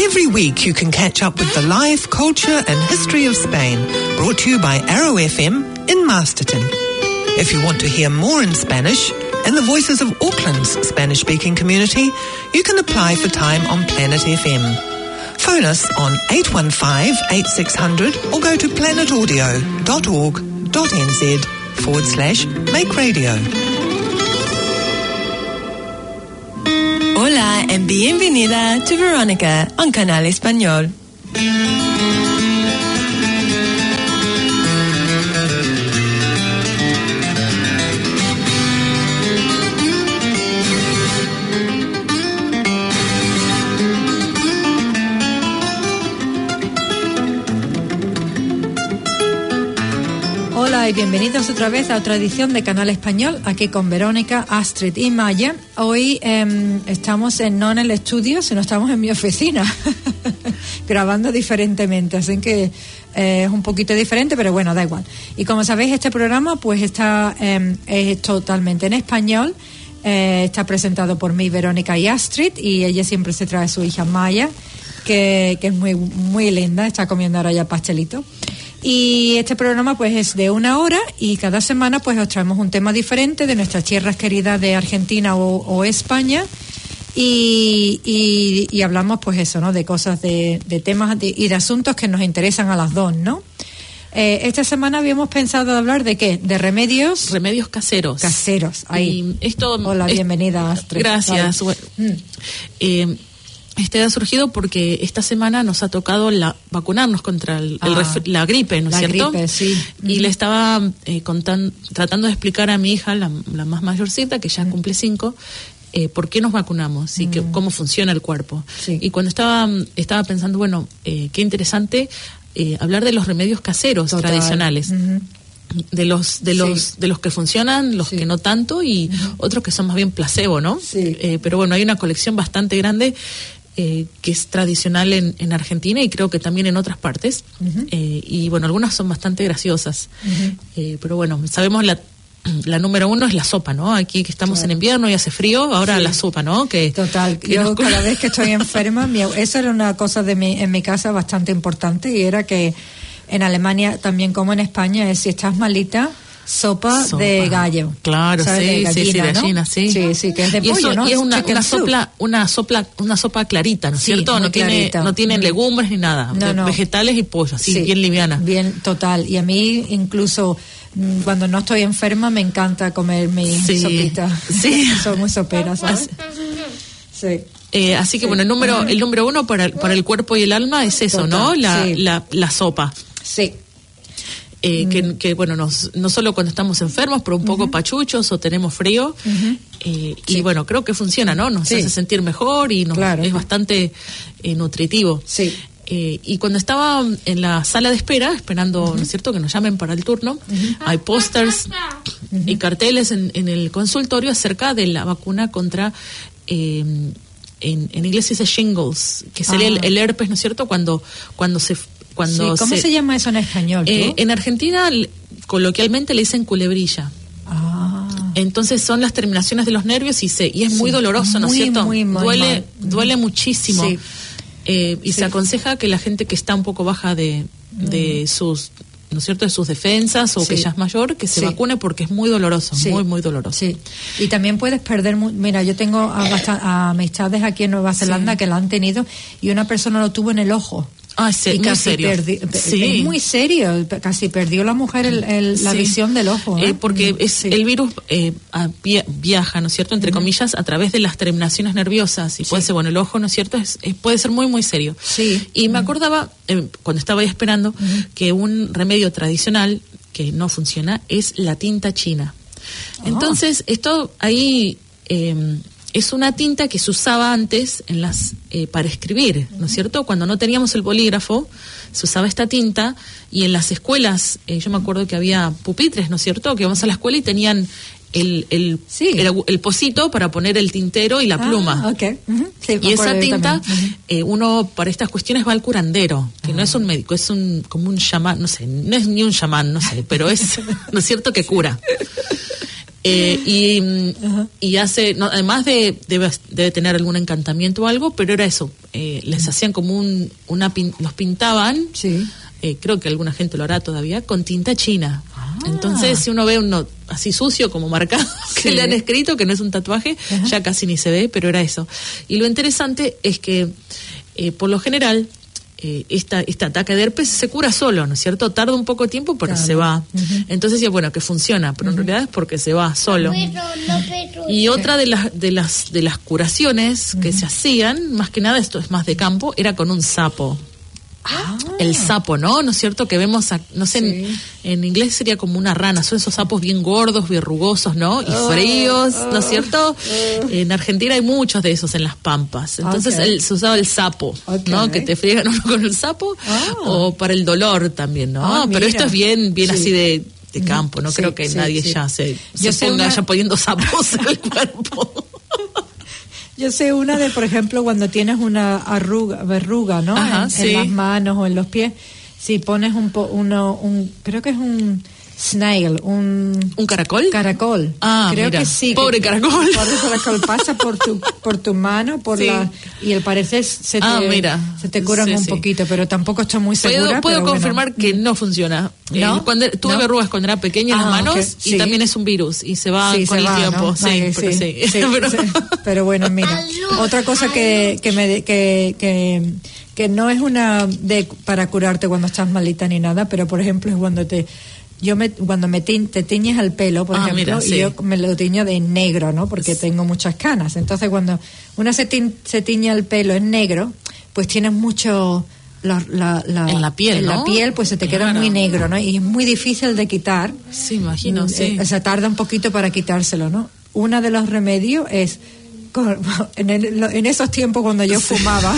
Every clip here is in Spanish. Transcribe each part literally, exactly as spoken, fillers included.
Every week you can catch up with the life, culture and history of Spain, brought to you by Arrow F M in Masterton. If you want to hear more in Spanish and the voices of Auckland's Spanish-speaking community, you can apply for time on Planet F M. Phone us on eight one five, eight six zero zero or go to planetaudio.org.nz forward slash make radio. Hola and bienvenida to Veronica on Canal Español. Hola y bienvenidos otra vez a otra edición de Canal Español, aquí con Verónica, Astrid y Maya. Hoy eh, estamos en, no en el estudio, sino estamos en mi oficina, grabando diferentemente, así que eh, es un poquito diferente, pero bueno, da igual. Y como sabéis, este programa pues está eh, es totalmente en español, eh, está presentado por mí, Verónica y Astrid, y ella siempre se trae a su hija Maya, que, que es muy, muy linda, está comiendo ahora ya pastelito. Y este programa pues es de una hora y cada semana pues os traemos un tema diferente de nuestras tierras queridas de Argentina o, o España y, y, y hablamos pues eso, ¿no? De cosas, de, de temas de, y de asuntos que nos interesan a las dos, ¿no? Eh, esta semana habíamos pensado hablar de ¿qué? De remedios. Remedios caseros. Caseros, ahí. Y esto, Hola, es, bienvenida, Astrid. Gracias. Vale. Bueno, mm. eh, Este ha surgido porque esta semana nos ha tocado la, vacunarnos contra el, ah, el ref, la gripe, ¿no es la cierto? Gripe, sí. Y uh-huh. le estaba eh, contan, tratando de explicar a mi hija, la, la más mayorcita, que ya uh-huh. cumple cinco, eh, por qué nos vacunamos y uh-huh. que, cómo funciona el cuerpo. Sí. Y cuando estaba, estaba pensando, bueno, eh, qué interesante eh, hablar de los remedios caseros Total. tradicionales. Uh-huh. de los de los sí. de los que funcionan, los sí. que no tanto y uh-huh. otros que son más bien placebo, ¿no? Sí. Eh, pero bueno, hay una colección bastante grande eh, que es tradicional en, en Argentina y creo que también en otras partes. Uh-huh. Eh, y bueno, algunas son bastante graciosas. Uh-huh. Eh, pero bueno, sabemos la la número uno es la sopa, ¿no? Aquí que estamos claro. en invierno y hace frío, ahora sí. la sopa, ¿no? Que Total, que yo nos... cada vez que estoy enferma, mi, eso era una cosa de mi, en mi casa bastante importante y era que en Alemania, también como en España, es si estás malita, sopa, sopa. de gallo. Claro, ¿sabes? sí, de gallina, sí, sí, de ¿no? gallina, sí. Sí, sí, que es de y pollo, eso, ¿no? Y es una, una soup. sopla, una sopla, una sopa clarita, ¿no es sí, cierto? No tiene, clarita. no tiene mm. legumbres ni nada, no, no. vegetales y pollo, así sí, bien liviana. Bien, total. Y a mí incluso cuando no estoy enferma me encanta comer mi sí. sopita. Sí. Soy muy sopera, ¿sabes? Sí. Eh, así que sí. bueno, el número, el número uno para el, para el cuerpo y el alma es eso, Total, ¿no? La, sí. la, la sopa. Sí. Eh, mm. que, que bueno, nos, no solo cuando estamos enfermos, pero un poco uh-huh. pachuchos o tenemos frío. Uh-huh. Eh, sí. Y bueno, creo que funciona, ¿no? Nos sí. hace sentir mejor y nos, claro. es bastante eh, nutritivo. Sí. Eh, y cuando estaba en la sala de espera, esperando, uh-huh. ¿no es cierto?, que nos llamen para el turno, uh-huh. hay pósters uh-huh. y carteles en, en el consultorio acerca de la vacuna contra, eh, en, en inglés se dice shingles, que sería ah. el, el herpes, ¿no es cierto?, cuando, cuando se... Cuando sí, ¿cómo se, se llama eso en español? Eh, en Argentina, coloquialmente le dicen culebrilla. Ah. Entonces son las terminaciones de los nervios y, se, y es sí, muy doloroso, ¿no es cierto? Muy, muy duele, mal. duele muchísimo. Sí. Eh, y sí. se aconseja que la gente que está un poco baja de, de mm. sus, ¿no es cierto?, de sus defensas o sí. que ya es mayor, que se sí. vacune porque es muy doloroso, sí. muy, muy doloroso. Sí. Y también puedes perder, mira, yo tengo a, a amistades aquí en Nueva Zelanda sí. que la han tenido y una persona lo tuvo en el ojo. Ah, sí, y muy casi serio. Perdi, sí. Es muy serio, casi perdió la mujer el, el, la sí. visión del ojo. ¿eh? Eh, porque es, sí. el virus eh, viaja, ¿no es cierto?, entre uh-huh. comillas, a través de las terminaciones nerviosas. Y sí. puede ser, bueno, el ojo, ¿no es cierto?, es, es, puede ser muy, muy serio. Sí. Y uh-huh. me acordaba, eh, cuando estaba ahí esperando, uh-huh. que un remedio tradicional que no funciona es la tinta china. Oh. Entonces, esto ahí... Eh, es una tinta que se usaba antes en las eh, para escribir, ¿no es cierto? Cuando no teníamos el bolígrafo, se usaba esta tinta y en las escuelas, eh, yo me acuerdo que había pupitres, ¿no es cierto? Que íbamos a la escuela y tenían el el, sí. el, el pocito para poner el tintero y la ah, pluma. Okay. Uh-huh. Sí, y esa tinta, uh-huh. eh, uno para estas cuestiones va al curandero, que uh-huh. no es un médico, es un como un chamán, no sé, no es ni un chamán, no sé, pero es, ¿no es cierto?, que cura. Eh, y, uh-huh. y hace, no, además de debe, debe tener algún encantamiento o algo, pero era eso, eh, les hacían como un, una pin, los pintaban, sí. eh, creo que alguna gente lo hará todavía, con tinta china. Ah. Entonces, si uno ve uno así sucio, como marcado, sí. que le han escrito, que no es un tatuaje, uh-huh. ya casi ni se ve, pero era eso. Y lo interesante es que, eh, por lo general, Eh, esta, este ataque de herpes se cura solo, ¿no es cierto? Tarda un poco de tiempo, pero claro. se va. Uh-huh. Entonces, ya bueno, que funciona, pero uh-huh. en realidad es porque se va solo. Pero, no, pero, y otra de las de las de las curaciones uh-huh. que se hacían, más que nada, esto es más de campo, era con un sapo. Ah. El sapo, ¿no? ¿No es cierto? Que vemos, a, no sé, sí. en, en inglés sería como una rana, son esos sapos bien gordos, verrugosos, ¿no? Y fríos, oh, oh, ¿no es cierto? Oh. En Argentina hay muchos de esos en las pampas. Entonces okay. el, se usaba el sapo, okay. ¿no? Que te friegan uno con el sapo, oh. o para el dolor también, ¿no? Ah, pero esto es bien, bien sí. así de, de campo, no sí, creo que sí, nadie sí. ya se, se ponga una... ya poniendo sapos en el cuerpo. Yo sé una de, por ejemplo, cuando tienes una arruga, verruga, ¿no? Ajá, en, sí. en las manos o en los pies. Si pones un, po, uno, un creo que es un snail, un... ¿Un caracol? Caracol. Ah, creo mira. que sí. Pobre que, caracol. Pobre caracol pasa por tu, por tu mano, por sí. la... Y al parecer se te, ah, mira. se te curan sí, un sí. poquito, pero tampoco estoy muy segura. Puedo, puedo pero confirmar bueno. que no funciona. ¿No? Eh, cuando, tuve ¿No? verrugas cuando era pequeña en ah, las manos okay. y sí. también es un virus y se va sí, con se el va, tiempo. ¿no? Sí, Ay, pero, sí, sí. sí, pero... Sí. pero bueno, mira. Otra cosa que, que me... Que, que, que no es una de para curarte cuando estás malita ni nada, pero por ejemplo es cuando te... Yo me, cuando me ti, te tiñes el pelo, por ah, ejemplo, mira, sí. y yo me lo tiño de negro, ¿no? Porque sí. tengo muchas canas. Entonces, cuando una se, ti, se tiñe el pelo en negro, pues tienes mucho... La, la, la, en la piel, en ¿no? la piel, pues se te queda claro. muy negro, ¿no? Y es muy difícil de quitar. Sí, imagino, sí. O sea, tarda un poquito para quitárselo, ¿no? Uno de los remedios es... En, el, en esos tiempos cuando yo sí. fumaba...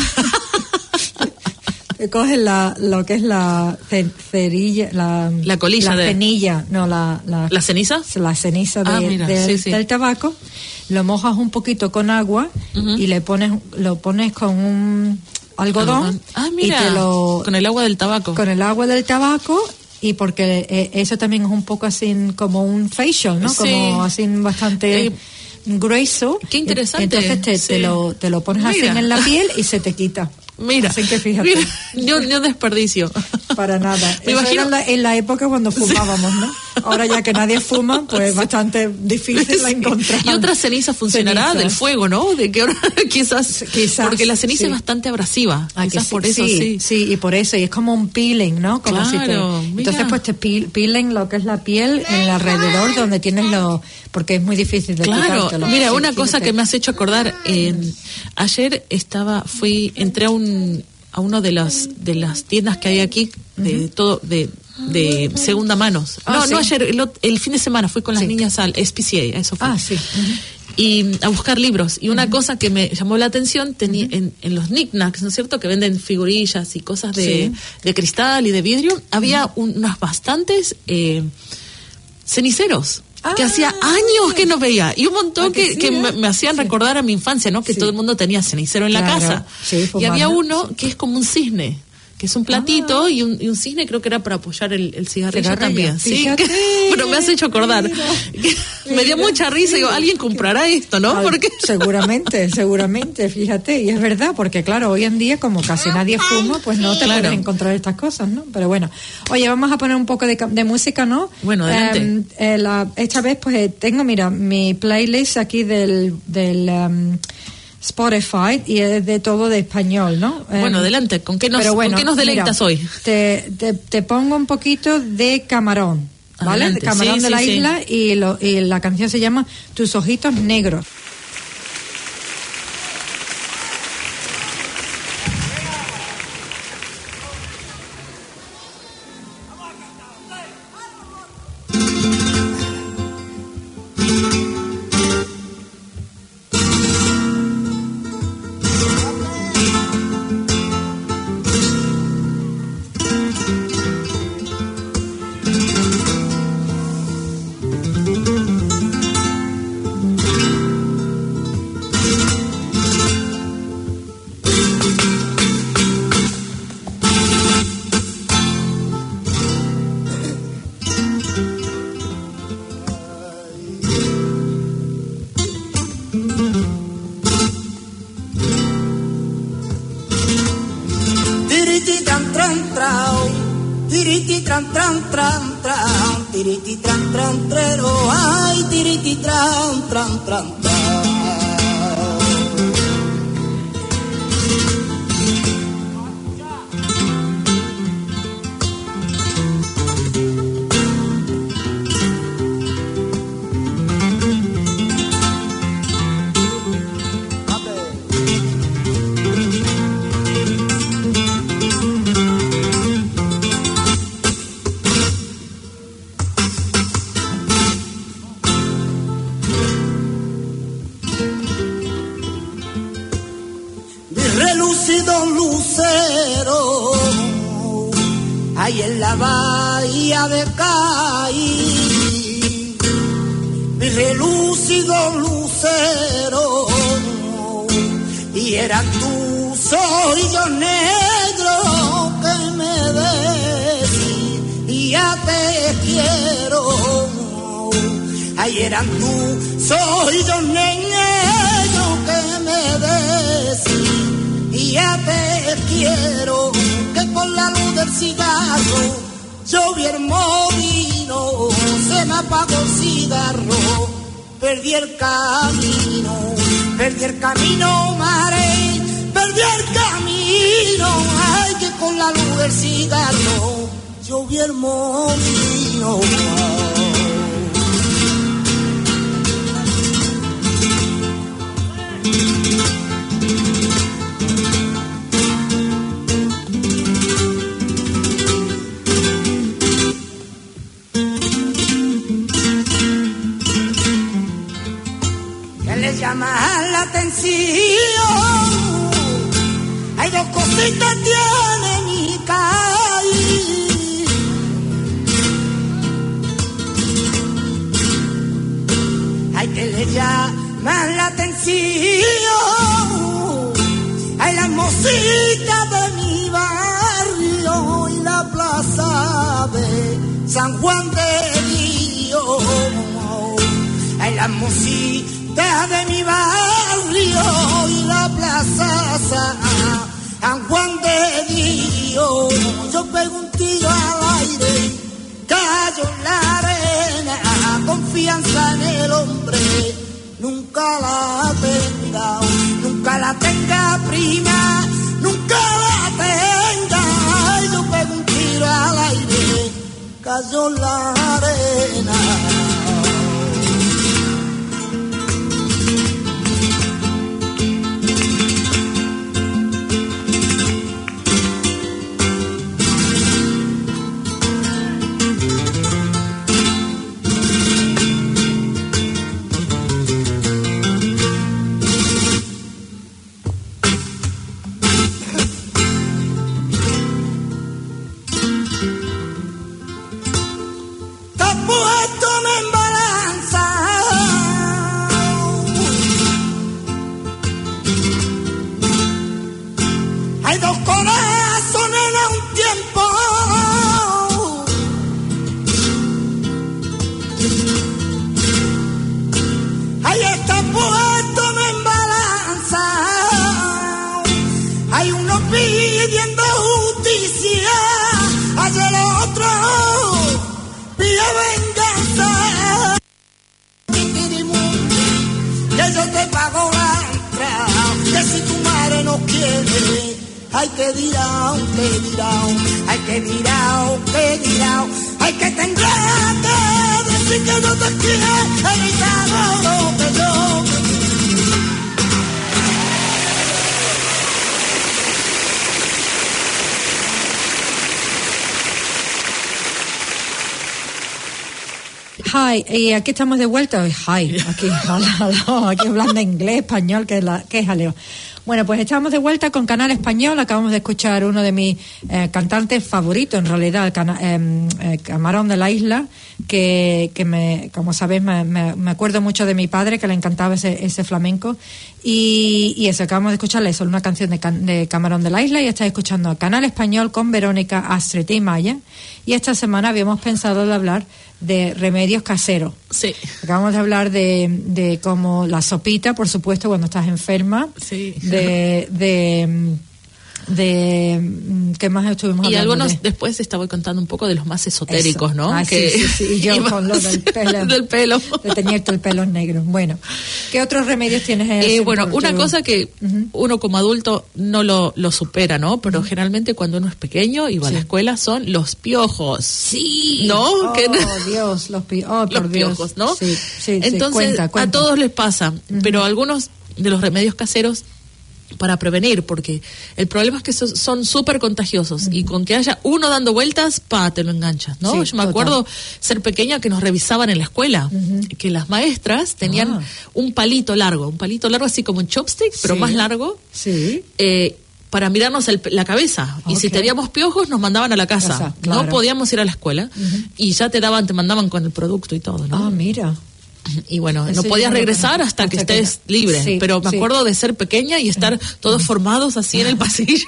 coges la, lo que es la cerilla, la, la colilla la de... cenilla, no, la, la... ¿La ceniza? La ceniza de, ah, mira, de, sí, sí. del tabaco, lo mojas un poquito con agua uh-huh. y le pones, lo pones con un algodón ah, mira, y te lo... con el agua del tabaco. Con el agua del tabaco y porque eh, eso también es un poco así como un facial, ¿no? Sí. Como así bastante... Eh, grueso. Qué interesante. Entonces te, sí. te, lo, te lo pones mira. así en la piel y se te quita. Mira, así que fíjate. Mira, yo, yo desperdicio. Para nada. Me Eso imagino... era en la, en la época cuando fumábamos, ¿no? Ahora ya que nadie fuma, pues es bastante difícil la encontrar. Y otra ceniza funcionará ceniza. Del fuego, ¿no? De que ahora quizás, quizás porque la ceniza sí. es bastante abrasiva. Ah, quizás sí, por eso sí, sí. Sí, y por eso, y es como un peeling, ¿no? Como claro, si te, entonces pues te peel, peeling lo que es la piel en el alrededor donde tienes lo, porque es muy difícil de claro. quitártelo. Mira, sí, una fíjate. cosa que me has hecho acordar, eh, ayer estaba, fui, entré a un a uno de las de las tiendas que hay aquí de uh-huh. todo de de segunda manos. Ah, no, sí. no ayer, el, el fin de semana fui con las sí. niñas al S P C A, eso fue. Ah, sí. Uh-huh. Y a buscar libros. Y una uh-huh. cosa que me llamó la atención, tenía uh-huh. en, en los knickknacks, ¿no es cierto? Que venden figurillas y cosas de, sí. de cristal y de vidrio, había uh-huh. unas bastantes eh, ceniceros. Ah, que hacía años que no veía y un montón que, que, sí, que me, me hacían sí. recordar a mi infancia, ¿no? Que sí. todo el mundo tenía cenicero en la claro. casa sí, y había uno que es como un cisne, que es un platito ah. y, un, y un cisne creo que era para apoyar el, el cigarrillo Cigarrillo. también, fíjate, sí, que, pero me has hecho acordar. Mira, mira, me dio mucha risa, digo, alguien comprará esto, ¿no? Ay, porque seguramente, seguramente, fíjate, y es verdad, porque claro, hoy en día como casi nadie fuma, pues no te claro. puedes encontrar estas cosas, ¿no? Pero bueno, oye, vamos a poner un poco de, de música, ¿no? Bueno, adelante. Eh, eh, la, esta vez pues tengo, mira, mi playlist aquí del... del um, Spotify y es de todo de español, ¿no? Bueno, um, adelante, ¿con qué nos, bueno, ¿con qué nos deleitas mira, hoy? Te, te, te pongo un poquito de Camarón, ¿vale? Adelante. De Camarón sí, de sí, la sí. isla y, lo, y la canción se llama Tus ojitos negros. tiriti tran tran trero, ay tiriti tran tran tran tran. En la bahía de Cádiz, mi relúcido lucero, y eran tus ojillos negros que me decían te quiero. Ay, eran tus ojillos negros que me decían te quiero. Que con la luz del cigarro yo vi el molino, se me apagó el cigarro, perdí el camino, perdí el camino, mare, perdí el camino. Ay, que con la luz del cigarro yo vi el molino. Llama la atención, hay dos cositas tiene mi calle. Hay que le llaman la atención, hay las mositas de mi barrio y la plaza de San Juan de Dios. Hay las mositas de mi barrio y la plaza San Juan de Dios. Yo pego un tiro al aire, callo en la arena, confianza en el hombre nunca la tenga, nunca la tenga prima, nunca la tenga. Yo pego un tiro al aire, callo en la arena. Ay, que dirá, que dirá, ay, que dirá, que dirá, ay, que tendrá que decir que no te quiere, ay, no, que yo. Hi, y aquí estamos de vuelta. Hi, aquí, aquí hablando inglés, español, que es, la, que es jaleo. Bueno, pues estamos de vuelta con Canal Español. Acabamos de escuchar uno de mis eh, cantantes favoritos, en realidad, cana, eh, eh, Camarón de la Isla, que, que me, como sabéis, me, me, me acuerdo mucho de mi padre, que le encantaba ese, ese flamenco. Y, y eso, acabamos de escucharle eso, una canción de, de Camarón de la Isla, y estáis escuchando a Canal Español con Verónica, Astrid y Maya. Y esta semana habíamos pensado de hablar de remedios caseros. Sí. Acabamos de hablar de, de como la sopita, por supuesto, cuando estás enferma. Sí. De, de de ¿qué más estuvimos hablando? Y algunos de? después estaba contando un poco de los más esotéricos, Eso. ¿no? Ah, que sí, sí, sí. Y yo con lo del pelo. del pelo. De teñirte el pelo negro. Bueno, ¿qué otros remedios tienes? Eh, bueno, por una tu... cosa que uh-huh. uno como adulto no lo, lo supera, ¿no? Pero uh-huh. generalmente cuando uno es pequeño y va sí. a la escuela son los piojos. Sí. ¿No? Oh, que... Dios, los, pi... oh, por los Dios. piojos, ¿no? Sí, sí, Entonces, sí. Cuenta, cuenta. a todos les pasa, uh-huh. pero algunos de los remedios caseros para prevenir, porque el problema es que son, son súper contagiosos uh-huh. y con que haya uno dando vueltas, pa, te lo enganchas, ¿no? Sí, Yo me total. acuerdo ser pequeña que nos revisaban en la escuela, uh-huh. que las maestras tenían ah. un palito largo, un palito largo así como un chopstick, pero sí. más largo, sí. eh, para mirarnos el, la cabeza. Okay. Y si teníamos piojos, nos mandaban a la casa. casa claro. No podíamos ir a la escuela uh-huh. y ya te daban, te mandaban con el producto y todo, ¿no? Ah, mira. Y bueno, Eso no podías regresar hasta, hasta que estés que... libre, sí, pero me sí. acuerdo de ser pequeña y estar todos formados así en el pasillo.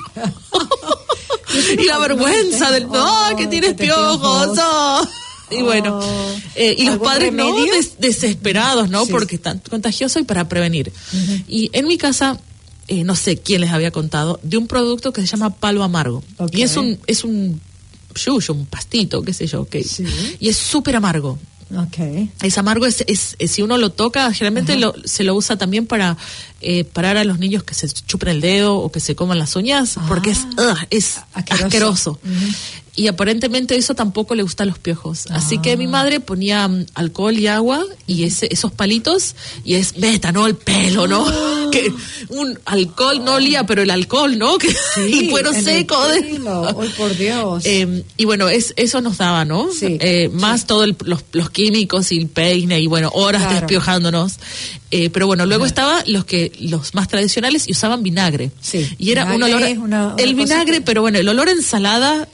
Y la vergüenza del, no, oh, que tienes que piojos, oh. Y bueno, eh, y los padres remedio? no des, desesperados, ¿no? Sí. Porque es tan contagioso y para prevenir. Uh-huh. Y en mi casa, eh, no sé quién les había contado, de un producto que se llama palo amargo. Okay. Y es un, es un yuyo, un pastito, qué sé yo, que sí. y es súper amargo. Okay. Es amargo, es, es, es si uno lo toca, generalmente lo, se lo usa también para eh, parar a los niños que se chupen el dedo o que se coman las uñas, ah, porque es, uh, es asqueroso. asqueroso. Uh-huh. Y aparentemente eso tampoco le gusta a los piojos. Ah. Así que mi madre ponía um, alcohol y agua y ese, esos palitos, y es meta, ¿no? El pelo, ¿no? Oh. Que un alcohol no olía, pero el alcohol, ¿no? Que sí, el cuero seco. De... ¡Ay, por Dios! Eh, y bueno, es, eso nos daba, ¿no? Sí, eh, más sí. todos los, los químicos y el peine y bueno, horas claro. despiojándonos. Eh, pero bueno, luego estaban los que los más tradicionales y usaban vinagre. Sí. Y era vinagre, un olor a, una, una el vinagre, que... pero bueno, el olor a ensalada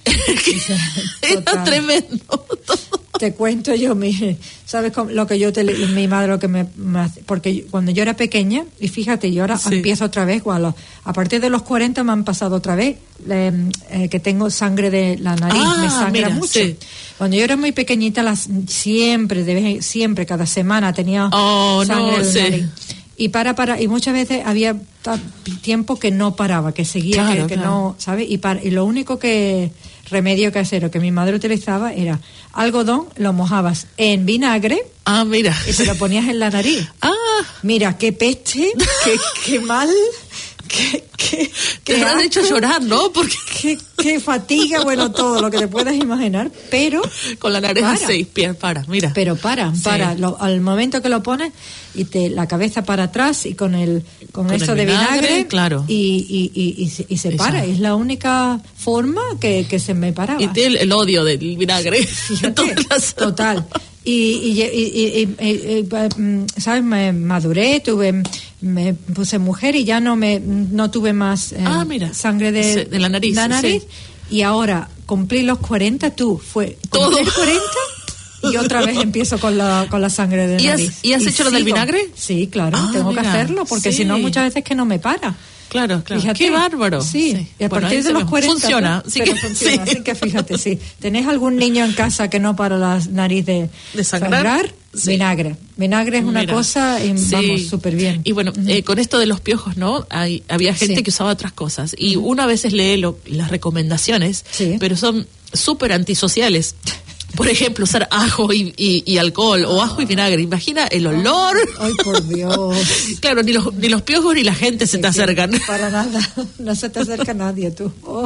era tremendo. Te cuento yo, mi, ¿sabes cómo, lo que yo te, mi madre lo que me, me porque cuando yo era pequeña, y fíjate, yo ahora sí. empiezo otra vez, bueno, a partir de los cuarenta me han pasado otra vez eh, eh, que tengo sangre de la nariz, ah, me sangra mira, mucho. Sí. Cuando yo era muy pequeñita, las, siempre, de vez, siempre, cada semana tenía oh, sangre no, de sí. nariz. Y para, para, y muchas veces había tiempo que no paraba, que seguía, claro, que, que claro. no, ¿sabes? Y, para, y lo único que, remedio casero que mi madre utilizaba era algodón, lo mojabas en vinagre. Ah, mira. Y te lo ponías en la nariz. Ah. Mira, qué peste, qué, qué mal. Qué, qué, qué te has hecho llorar, ¿no? Porque qué, qué fatiga, bueno, todo lo que te puedas imaginar, pero con la nariz así, pie, para, mira. Pero para, sí. para, lo, al momento que lo pones y te la cabeza para atrás y con el con, con eso el de vinagre, vinagre claro. y, y, y, y, se, y se para, es la única forma que, que se me paraba. Y tiene el, el odio del vinagre. Fíjate, total. Y, y, y, y, y, y, y sabes, me maduré, tuve, me puse mujer y ya no me no tuve más eh, ah, mira. sangre de, de la nariz, la nariz sí. Y ahora cumplí los cuarenta, tú fue todo cuarenta y otra vez empiezo con la con la sangre de ¿Y nariz. Has, ¿Y has y hecho sigo. Lo del vinagre? Sí, claro, ah, tengo mira. que hacerlo porque sí. si no muchas veces que no me para. Claro, claro. Fíjate, qué bárbaro. Sí, sí. y a bueno, partir de los cuarenta funciona, pero, sí pero que, funciona, sí. así que fíjate, sí. ¿Tenés algún niño en casa que no para la nariz de, ¿De sangrar? sangrar? Sí. Vinagre. Vinagre es una Mira, cosa y sí. vamos, súper bien. Y bueno, uh-huh. eh, con esto de los piojos, ¿no? Hay, había gente sí. que usaba otras cosas. Y uh-huh. uno a veces lee lo, las recomendaciones, sí. pero son súper antisociales. Por ejemplo, usar ajo y, y, y alcohol o ajo y vinagre. Imagina el olor. Ay, por Dios. Claro, ni los, ni los piojos ni la gente se, se te acercan. Para nada. No se te acerca nadie, tú. Oh.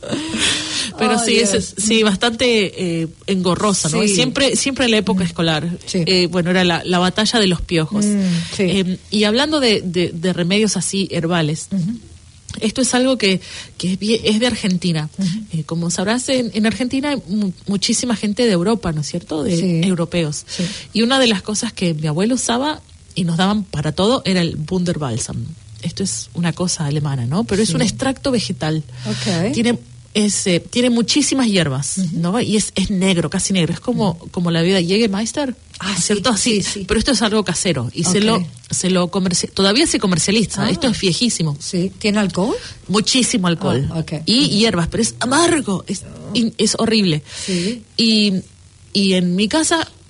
Pero oh, sí, es, es sí, bastante eh, engorrosa, ¿no? Sí. Y siempre, siempre en la época mm. escolar. Sí. Eh, bueno, era la, la batalla de los piojos. Mm, sí. eh, y hablando de, de, de remedios así herbales. Uh-huh. Esto es algo que, que es, es de Argentina. Uh-huh. Eh, como sabrás, en, en Argentina hay mu- muchísima gente de Europa, ¿no es cierto? De sí. europeos. Sí. Y una de las cosas que mi abuelo usaba y nos daban para todo era el Wunderbalsam. Esto es una cosa alemana, ¿no? Pero sí. es un extracto vegetal. Okay. Tiene es, eh, tiene muchísimas hierbas, uh-huh. ¿no? Y es, es negro, casi negro. Es como, uh-huh. como la bebida Jägermeister. Ah, ¿cierto? Sí, Así. sí, sí. Pero esto es algo casero. Y okay. se lo, se lo comerci- todavía se comercializa. Ah. Esto es viejísimo. Sí. ¿Tiene alcohol? Muchísimo alcohol. Oh, okay. Y uh-huh. hierbas, pero es amargo. Es, oh. es horrible. Sí. Y, y en mi casa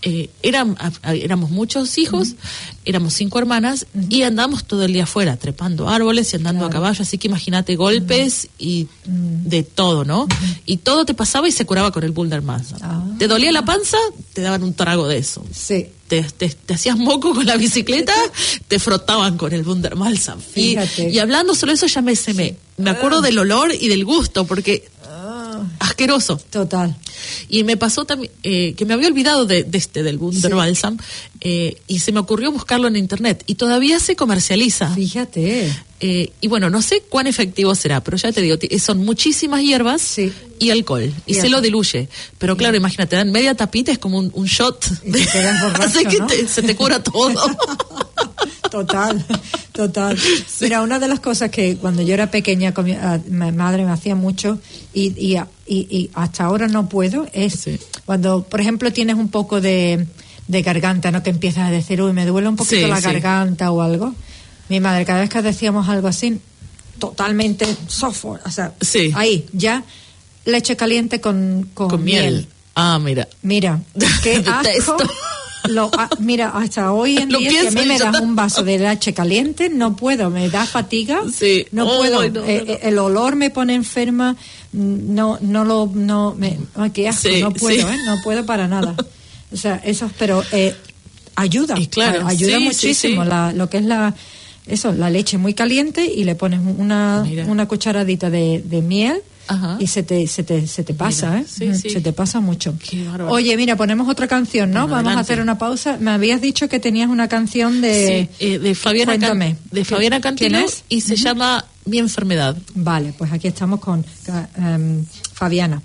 eh, eran, a, éramos muchos hijos, uh-huh. éramos cinco hermanas, uh-huh. y andábamos todo el día afuera, trepando árboles y andando claro. a caballo, así que imagínate golpes uh-huh. y uh-huh. de todo, ¿no? Uh-huh. Y todo te pasaba y se curaba con el Bundermalsam. Uh-huh. ¿Te dolía la panza? Te daban un trago de eso. Sí. Te, te, te hacías moco con la bicicleta, te frotaban con el Bundermalsam. Y, y hablando sobre eso ya me, se me, me acuerdo uh-huh. del olor y del gusto, porque uh-huh. asqueroso. Total. Y me pasó también eh, que me había olvidado de, de este, del Bunderbalsam, sí. eh, y se me ocurrió buscarlo en internet, y todavía se comercializa. Fíjate. Eh, y bueno, no sé cuán efectivo será, pero ya te digo, t- son muchísimas hierbas sí. y alcohol, y, y se alcohol. lo diluye. Pero claro, imagínate, dan media tapita, es como un, un shot. Y te quedas borracho, así que ¿no? te, se te cura todo. Total, total. Sí. Mira, una de las cosas que cuando yo era pequeña, con mi, uh, mi madre me hacía mucho, y, y, y, y hasta ahora no puedo, es sí. cuando, por ejemplo, tienes un poco de, de garganta, ¿no? Que empiezas a decir, uy, me duele un poquito sí, la sí. garganta o algo. Mi madre, cada vez que decíamos algo así, totalmente sofo, o sea, sí. ahí, ya, leche caliente con, con, con miel. miel. Ah, mira. Mira, qué asco. Lo, a, mira, hasta hoy en día, si a mí me das un vaso de leche caliente, no puedo, me da fatiga, sí. no oh, puedo, no, eh, no. el olor me pone enferma, no, no lo, no, me, ay, qué asco, sí, no puedo, sí. ¿eh? No puedo para nada. O sea, eso, pero eh, ayuda, claro, ayuda sí, muchísimo, sí, sí. La, lo que es la, eso, la leche muy caliente y le pones una, una cucharadita de, de miel. Ajá. Y se te, se te, se te pasa, mira, ¿eh? Sí, sí. Se te pasa mucho. Oye, mira, ponemos otra canción, ¿no? Bueno, Vamos adelante. a hacer una pausa. Me habías dicho que tenías una canción de... Sí, eh, de Fabiana, Can... de Fabiana Cantilo y se uh-huh. llama Mi Enfermedad. Vale, pues aquí estamos con um, Fabiana.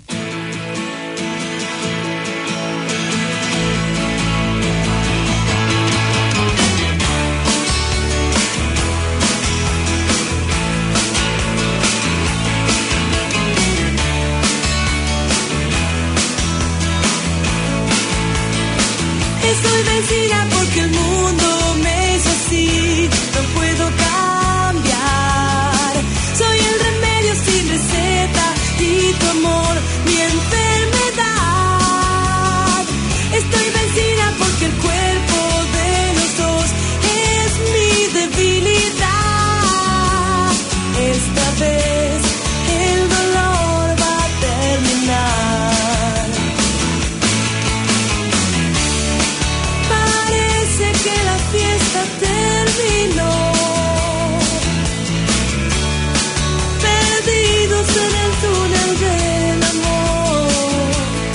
Estoy vencida porque el mundo me hizo así, no puedo cambiar. Soy el remedio sin receta y tu amor mi enfermedad. Estoy vencida porque el cuerpo de los dos es mi debilidad. Esta vez el dolor va a terminar. Que la fiesta terminó, perdidos en el túnel del amor.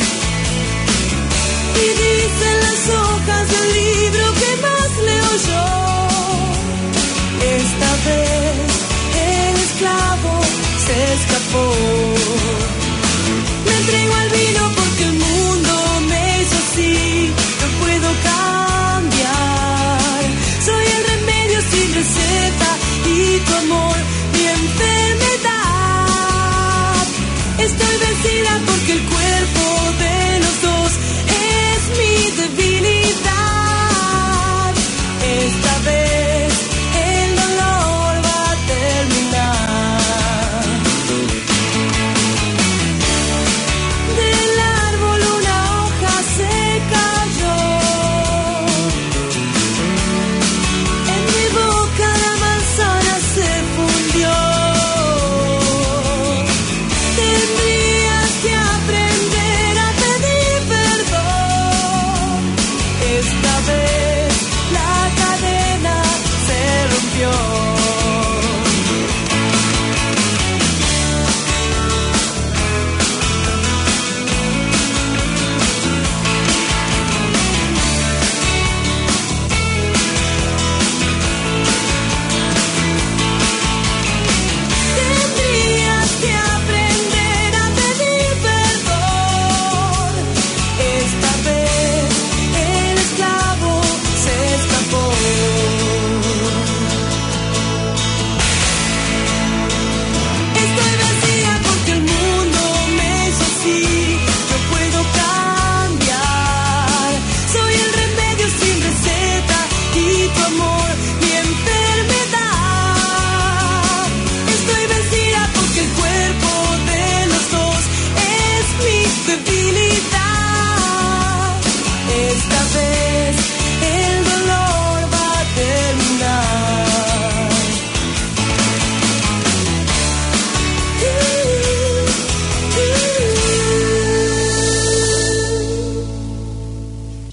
Y dicen las hojas del libro que más leo yo. Esta vez el esclavo se escapó. Me entrego al vino porque el mundo me hizo así, no puedo cambiar. Soy el remedio sin receta y tu amor mi enfermedad. Estoy vencida porque el cuerpo de los dos es mi debilidad. Esta vez el dolor va a terminar.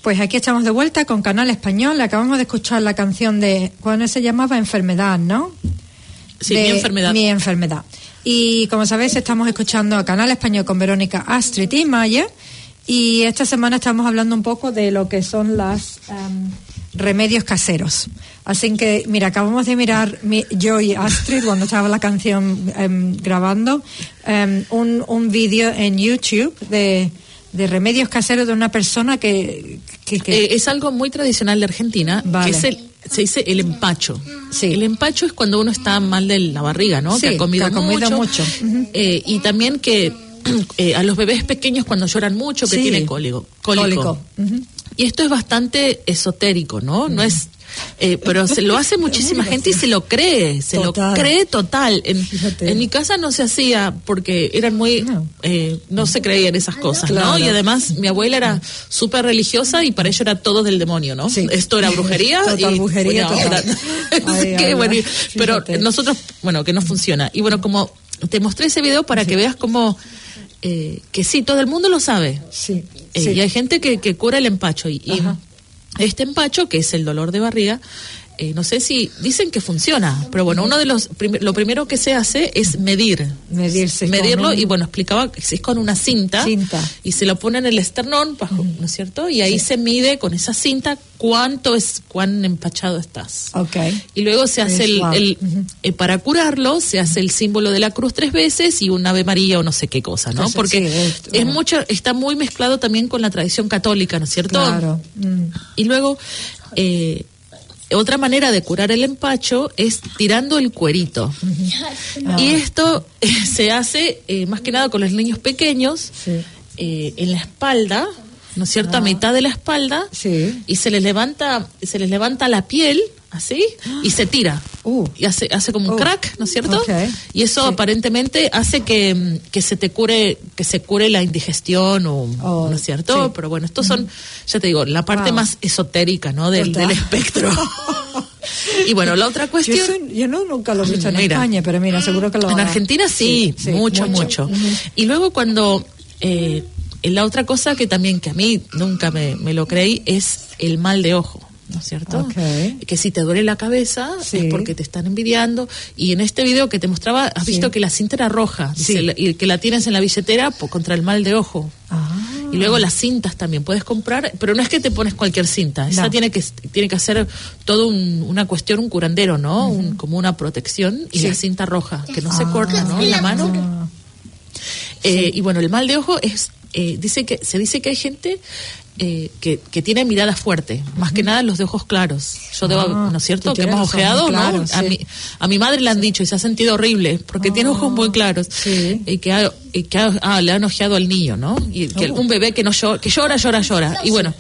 pues aquí estamos de vuelta con Canal Español. Acabamos de escuchar la canción de, ¿cuál se llamaba? Enfermedad, ¿no? Sí, de Mi enfermedad. Mi enfermedad. Y como sabéis, estamos escuchando a Canal Español con Verónica, Astrid y Maya. Y esta semana estamos hablando un poco de lo que son los um, remedios caseros. Así que, mira, acabamos de mirar, mi, yo y Astrid, cuando estaba la canción um, grabando, um, un, un vídeo en YouTube de, de remedios caseros de una persona que... que, que... Eh, es algo muy tradicional de Argentina, vale. que es el, se dice el empacho. Sí. El empacho es cuando uno está mal de la barriga, ¿no? Sí, que ha comido, que ha comido mucho. mucho. Uh-huh. eh, y también que eh, a los bebés pequeños cuando lloran mucho, que Sí. tienen cólico. cólico. Cólico. Uh-huh. Y esto es bastante esotérico, ¿no? Uh-huh. No es... Eh, pero se lo hace muchísima gente y se lo cree, se Total. lo cree total. En, Fíjate. en mi casa no se hacía porque eran muy, No. eh, no se creían esas cosas, Claro. ¿no? Y además mi abuela era súper religiosa y para ella era todo del demonio, ¿no? Sí. Esto era brujería. Total, y, brujería bueno, total. era- Ay, que, ay, bueno, y- ay, pero fíjate. nosotros, bueno, que no funciona. Y bueno, como te mostré ese video para que veas cómo, eh, que sí, todo el mundo lo sabe. Sí, Eh, sí. Y hay gente que, que cura el empacho. Y, y Ajá. este empacho, que es el dolor de barriga, eh, no sé si dicen que funciona, pero bueno, uno de los prim- lo primero que se hace es medir. Medirse. Medirlo con un- y bueno, explicaba que es con una cinta, Cinta. y se lo pone en el esternón, bajo, ¿no es cierto? Y ahí se mide con esa cinta cuánto es, cuán empachado estás. Ok. Y luego se hace el, Wow. el- Ujú. eh, para curarlo, se hace el símbolo de la cruz tres veces y un Ave María o no sé qué cosa, ¿no? Entonces, Porque sí, es- es bueno. mucho, está muy mezclado también con la tradición católica, ¿no es cierto? Claro. Mm. Y luego, eh, otra manera de curar el empacho es tirando el cuerito. Y esto eh, se hace eh, más que nada con los niños pequeños, Sí. eh, en la espalda, ¿no es cierto? A mitad de la espalda, Sí. y se les levanta, se les levanta la piel, así, y se tira. Uh. Y hace, hace como un Uh. crack, ¿no es cierto? Ok. Y eso Sí. aparentemente hace que, mm, que se te cure, que se cure la indigestión, o, Oh, ¿no es cierto? sí. Pero bueno, estos son, ya te digo, la parte Wow. más esotérica, ¿no? Del, Total. del espectro. Y bueno, la otra Yo, cuestión... soy- yo no, nunca lo he visto en Mira. España, pero mira, seguro que lo En hará. Argentina sí, Sí, sí, mucho, mucho. mucho. Y luego cuando... Eh, la otra cosa que también, que a mí nunca me, me lo creí, es el mal de ojo, ¿no es cierto? Ok. Que si te duele la cabeza Sí. es porque te están envidiando. Y en este video que te mostraba, has Sí. visto que la cinta era roja, Sí. dice, la- y que la tienes en la billetera po- contra el mal de ojo. Ah. Y luego las cintas también puedes comprar, pero no es que te pones cualquier cinta, esa No. tiene que tiene que hacer todo un- una cuestión, un curandero, ¿no? Un- como una protección, y Sí. la cinta roja, que no se corta, ¿no? En la mano. Ah. Eh, y bueno, el mal de ojo es, eh, dice que se dice que hay gente eh, que, que tiene mirada fuerte, más que nada los de ojos claros. Yo debo, Ah, ¿no es cierto? tú Que tienes hemos los ojos ojeado, muy ¿no? claros, A sí. mi, a mi madre le han dicho y se ha sentido horrible, porque tiene ojos muy claros. sí. Y que, ha- y que ha- ah, le han ojeado al niño, ¿no? Y que Oh. un bebé que no llora, que llora, llora, llora. Y bueno,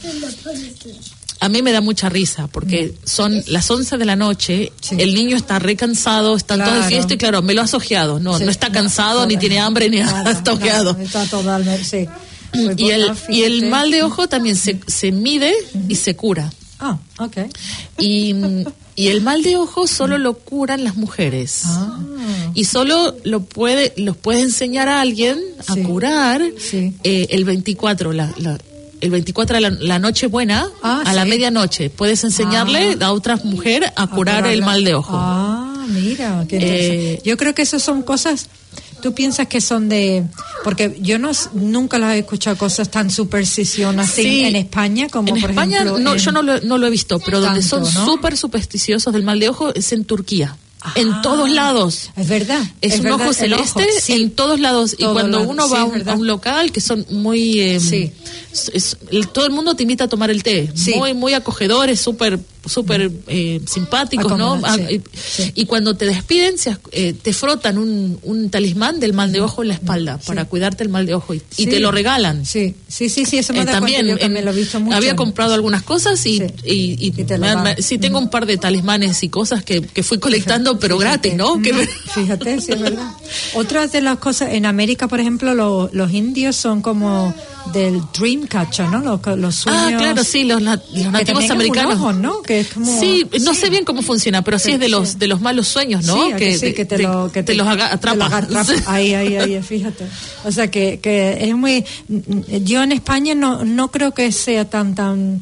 a mí me da mucha risa porque son las once de la noche, Sí. el niño está re cansado, están todos de Claro. fiesta y claro, me lo has ojeado. No, Sí. no está cansado, No, ni no, tiene hambre, ni nada, nada, está ojeado. nada, está totalmente, sí. Pues, Y el, ah, y el fíjate. mal de ojo también se, se mide y se cura. Ah, ok. Y, y el mal de ojo solo lo curan las mujeres. Ah. Y solo lo puede, los puede enseñar a alguien a Sí. curar Sí. eh, el veinticuatro, la, la- el veinticuatro, la, la noche buena, Ah, a la sí. medianoche. Puedes enseñarle a otra mujer a curar el curarla. mal de ojo. Ah, mira, qué interesante. Eh, Yo creo que esas son cosas. ¿Tú piensas que son de...? Porque yo no s- nunca las he escuchado cosas tan supersticiosas así Sí. en España como, en por España ejemplo... no, en- yo no lo, no lo he visto, pero donde son Tanto, ¿no? súper supersticiosos del mal de ojo es en Turquía. En Ah, todos lados. Es verdad. Es, un verdad, ojo el celeste ojo, sí. en todos lados. Y Todos cuando lados, uno sí, va a es un, verdad. a un local, que son muy... eh, Sí. es- es- el- todo el mundo te invita a tomar el té. Sí. Muy muy acogedores, súper súper eh, simpáticos, ¿no? Acomoda- Ah, sí, y, sí. y cuando te despiden, se, as- eh, te frotan un, un talismán del mal de ojo en la espalda para cuidarte el mal de ojo. Y, y Sí. te lo regalan. Sí, sí, sí, sí, eso me Eh, da cuenta, yo en- también lo he visto mucho. había en- comprado algunas cosas y, Sí. y, y Y te lo me- dan. me- sí tengo un par de talismanes y cosas que, que fui colectando, pero Fíjate. gratis, ¿no? Que me- Fíjate, sí, es verdad. Otras de las cosas, en América, por ejemplo, lo- los indios son como del Dreamcatcher, ¿no? Los, los sueños... Ah, claro, sí, los, na- los que nativos también es un americanos. ojo, ¿no? Que es como... Sí, no sé bien cómo funciona, pero sí Sí, es de los sí. de los malos sueños, ¿no? Sí, a que, sí, que te, lo, que te los aga- te lo atrapa. atrapa. Ahí, ahí, ahí, fíjate. O sea, que, que es muy... Yo en España no, no creo que sea tan, tan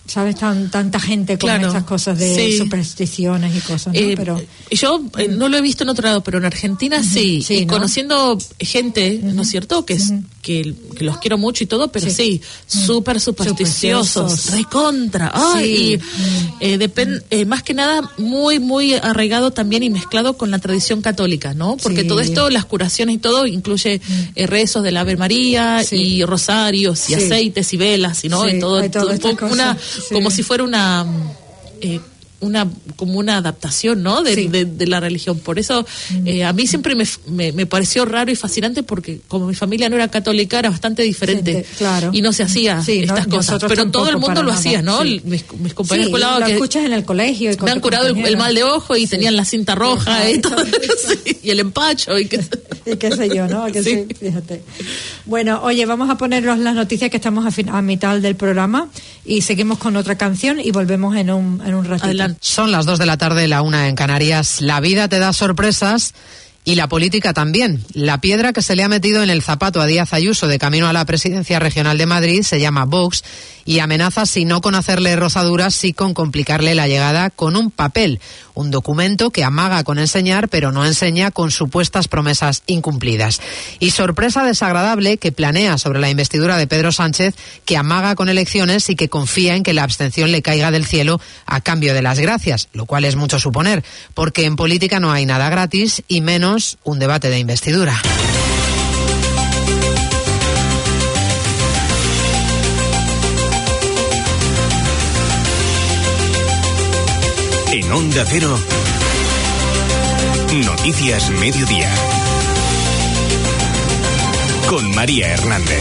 sabes, tan, tanta gente con Claro, estas cosas de sí. supersticiones y cosas, ¿no? Eh, Pero yo eh, no lo he visto en otro lado, pero en Argentina sí, Sí, y ¿no? conociendo gente, ¿no es cierto? Que, es, que, que los quiero mucho y todo, pero sí, Sí. súper supersticiosos, Supersticiosos. recontra. Ay, Sí. y, eh, depen- eh, más que nada, muy, muy arraigado también y mezclado con la tradición católica, ¿no? Porque Sí. todo esto, las curaciones y todo, incluye eh, rezos del Ave María Sí. y rosarios y Sí. aceites y velas, y, ¿no? Sí, Y todo, hay todas todo- estas una, cosas, sí. como si fuera una... eh, una como una adaptación, ¿no? De, Sí. de, de la religión. Por eso eh, a mí siempre me, me, me pareció raro y fascinante porque como mi familia no era católica era bastante diferente. Sí, claro. Y no se hacía Sí, no, estas cosas. nosotros Pero todo el tampoco, mundo para lo nada, hacía, ¿no? sí. Mis, mis compañeros sí, colados lo que escuchas en el colegio. Y con me han tus curado el, el compañeros. mal de ojo y Sí. tenían la cinta roja Roja, y, todo, sí. sí, y el empacho y que Y qué sé yo, ¿no? Que Sí. sí, fíjate. Bueno, oye, vamos a ponernos las noticias que estamos a, fin- a mitad del programa y seguimos con otra canción y volvemos en un, en un ratito. Adelante. Son las dos de la tarde, la una en Canarias. La vida te da sorpresas y la política también. La piedra que se le ha metido en el zapato a Díaz Ayuso de camino a la presidencia regional de Madrid se llama Vox y amenaza, si no con hacerle rozaduras, sí con complicarle la llegada con un papel, un documento que amaga con enseñar, pero no enseña con supuestas promesas incumplidas. Y sorpresa desagradable que planea sobre la investidura de Pedro Sánchez, que amaga con elecciones y que confía en que la abstención le caiga del cielo a cambio de las gracias, lo cual es mucho suponer, porque en política no hay nada gratis y menos un debate de investidura. En Onda Cero, Noticias Mediodía, con María Hernández.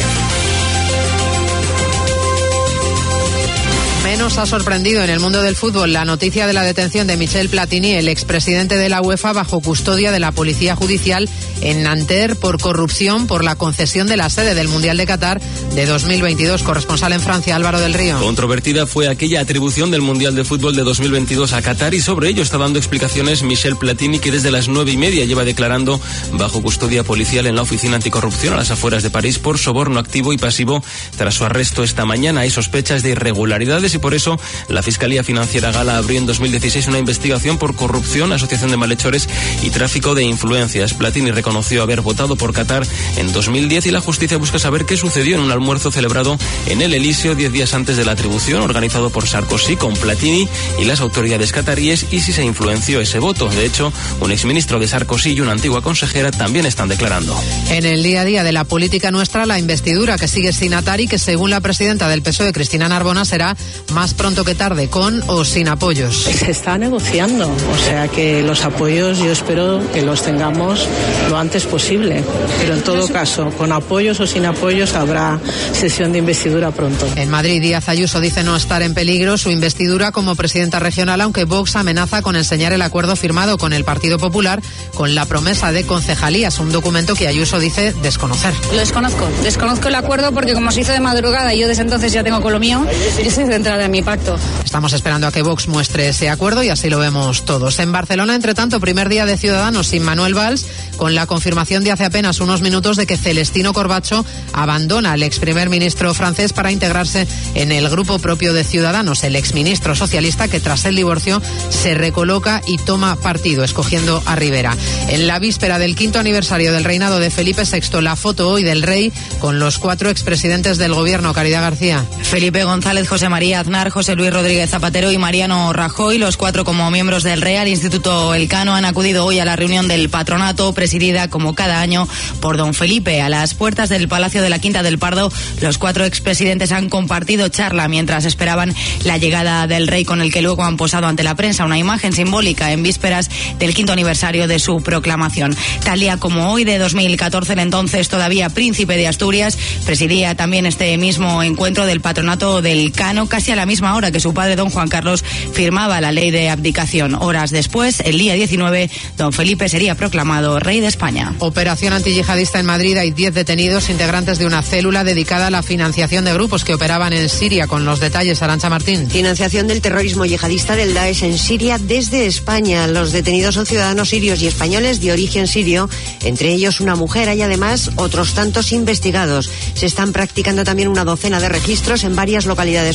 Menos ha sorprendido en el mundo del fútbol la noticia de la detención de Michel Platini, el expresidente de la UEFA, bajo custodia de la Policía Judicial en Nanterre por corrupción por la concesión de la sede del Mundial de Qatar de dos mil veintidós. Corresponsal en Francia, Álvaro del Río. Controvertida fue aquella atribución del Mundial de Fútbol de dos mil veintidós a Qatar y sobre ello está dando explicaciones Michel Platini, que desde las nueve y media lleva declarando bajo custodia policial en la Oficina Anticorrupción a las afueras de París por soborno activo y pasivo. Tras su arresto esta mañana hay sospechas de irregularidades y por eso la Fiscalía Financiera Gala abrió en dos mil dieciséis una investigación por corrupción, asociación de malhechores y tráfico de influencias. Platini reconoció haber votado por Qatar en dos mil diez y la justicia busca saber qué sucedió en un almuerzo celebrado en el Elíseo diez días antes de la atribución, organizado por Sarkozy con Platini y las autoridades cataríes, y si se influenció ese voto. De hecho, un exministro de Sarkozy y una antigua consejera también están declarando. En el día a día de la política nuestra, la investidura que sigue sin atar y que, según la presidenta del P S O E, Cristina Narbona, será más pronto que tarde, con o sin apoyos. Se está negociando, o sea que los apoyos yo espero que los tengamos lo antes posible, pero en todo caso, con apoyos o sin apoyos habrá sesión de investidura pronto. En Madrid, Díaz Ayuso dice no estar en peligro su investidura como presidenta regional, aunque Vox amenaza con enseñar el acuerdo firmado con el Partido Popular con la promesa de concejalías, un documento que Ayuso dice desconocer. Lo desconozco, desconozco el acuerdo porque como se hizo de madrugada y yo desde entonces ya tengo con lo mío, yo estoy centrada en mi pacto. Estamos esperando a que Vox muestre ese acuerdo y así lo vemos todos. En Barcelona, entre tanto, primer día de Ciudadanos sin Manuel Valls, con la confirmación de hace apenas unos minutos de que Celestino Corbacho abandona al ex primer ministro francés para integrarse en el grupo propio de Ciudadanos, el exministro socialista que tras el divorcio se recoloca y toma partido, escogiendo a Rivera. En la víspera del quinto aniversario del reinado de Felipe sexto, la foto hoy del rey con los cuatro expresidentes del gobierno. Caridad García. Felipe González, José María Aznar, José Luis Rodríguez Zapatero y Mariano Rajoy, los cuatro como miembros del Real Instituto Elcano, han acudido hoy a la reunión del patronato presidida como cada año por don Felipe. A las puertas del Palacio de la Quinta del Pardo, los cuatro expresidentes han compartido charla mientras esperaban la llegada del rey, con el que luego han posado ante la prensa una imagen simbólica en vísperas del quinto aniversario de su proclamación. Tal día como hoy de dos mil catorce, el entonces todavía príncipe de Asturias presidía también este mismo encuentro del patronato del Cano, casi a la misma hora que su padre don Juan Carlos firmaba la ley de abdicación. Horas después, el día diecinueve, don Felipe sería proclamado rey de España. Operación antiyihadista en Madrid. Hay diez detenidos, integrantes de una célula dedicada a la financiación de grupos que operaban en Siria. Con los detalles, Arantxa Martín. Financiación del terrorismo yihadista del Daesh en Siria desde España. Los detenidos son ciudadanos sirios y españoles de origen sirio, entre ellos una mujer. Hay además otros tantos investigados. Se están practicando también una docena de registros en varias localidades madrileñas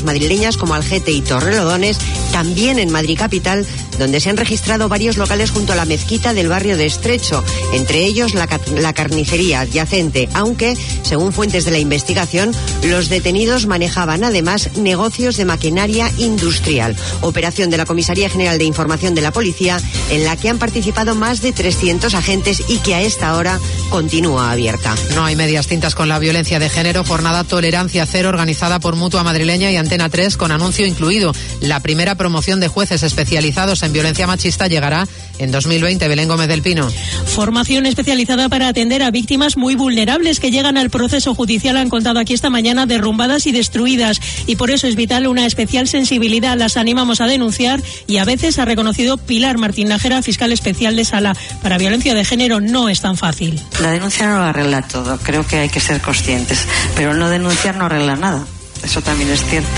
provincias como Algete y Torrelodones, también en Madrid capital, donde se han registrado varios locales junto a la mezquita del barrio de Estrecho, entre ellos la, la carnicería adyacente, aunque, según fuentes de la investigación, los detenidos manejaban además negocios de maquinaria industrial. Operación de la Comisaría General de Información de la Policía, en la que han participado más de trescientos agentes y que a esta hora continúa abierta. No hay medias tintas con la violencia de género. Jornada Tolerancia Cero organizada por Mutua Madrileña y Antena tres con anuncio incluido. La primera promoción de jueces especializados en violencia machista llegará en dos mil veinte. Belén Gómez del Pino. Formación especializada para atender a víctimas muy vulnerables que llegan al proceso judicial, han contado aquí esta mañana, derrumbadas y destruidas. Y por eso es vital una especial sensibilidad. Las animamos a denunciar y a veces, ha reconocido Pilar Martín Nájera, fiscal especial de Sala. Para violencia de género no es tan fácil. La denuncia no lo arregla todo, creo que hay que ser conscientes, pero no denunciar no arregla nada, eso también es cierto.